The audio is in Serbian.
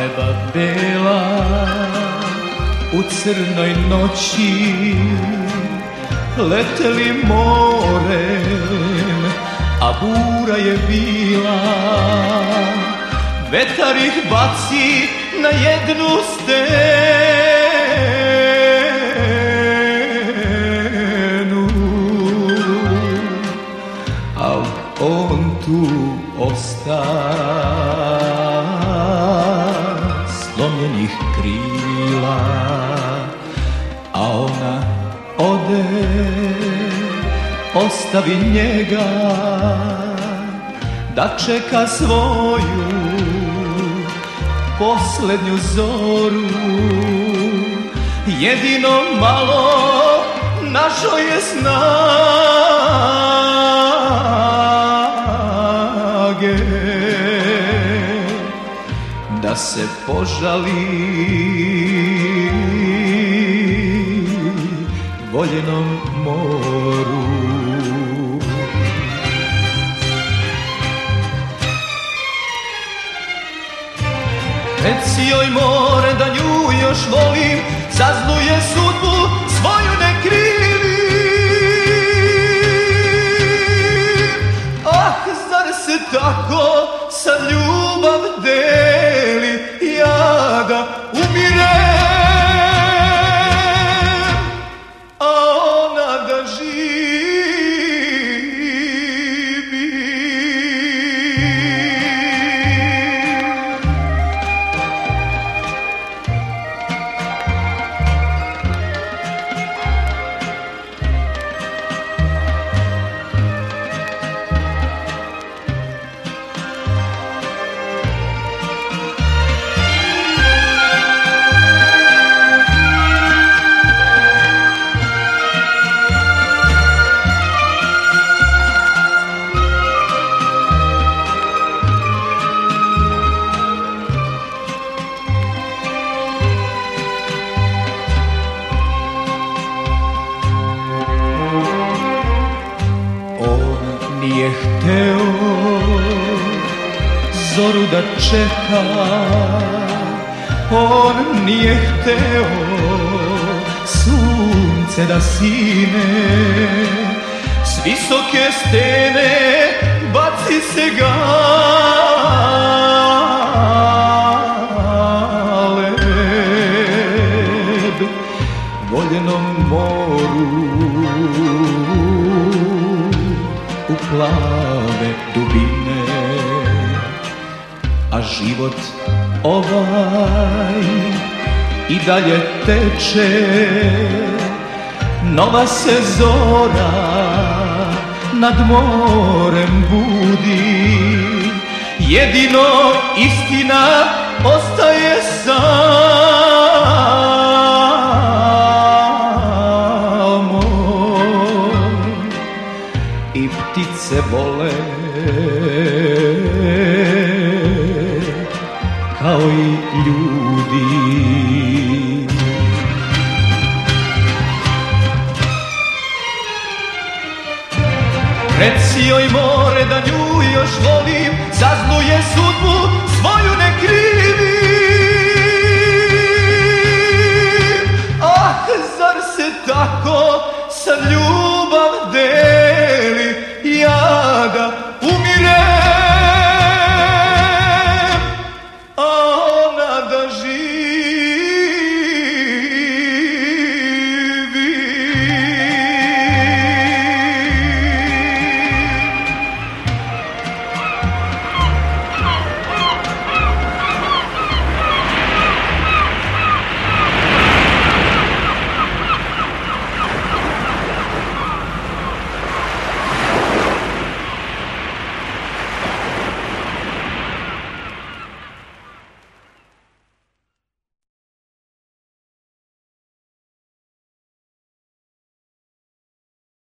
Galeba bela u crnoj noći leteli morem, a bura je bila. Vetar ih baci na jednu stenu, al on tu osta slomljenih krila, a ona ode, ostavi njega da čeka svoju poslednju zoru. Jedino malo našo je snage da se požali voljenom moru. Reci joj more da nju još volim, za zlu je sudbu svoju ne krivim. Ah, zar se tako sad ljubav deli, ja da umirem, a ona da živi. Nije hteo zoru da čeka, on nije hteo sunce da sine, s visoke stene baci se galeb voljenom moru u plave dubine, a život ovaj i dalje teče. Nova se zora nad morem budi, jedino istina ostaje samo, i ptice vole kao i ljudi. Reci joj more da nju još volim, za zlu je sudbu svoju ne krivim. Ah, zar se tako sad ljudi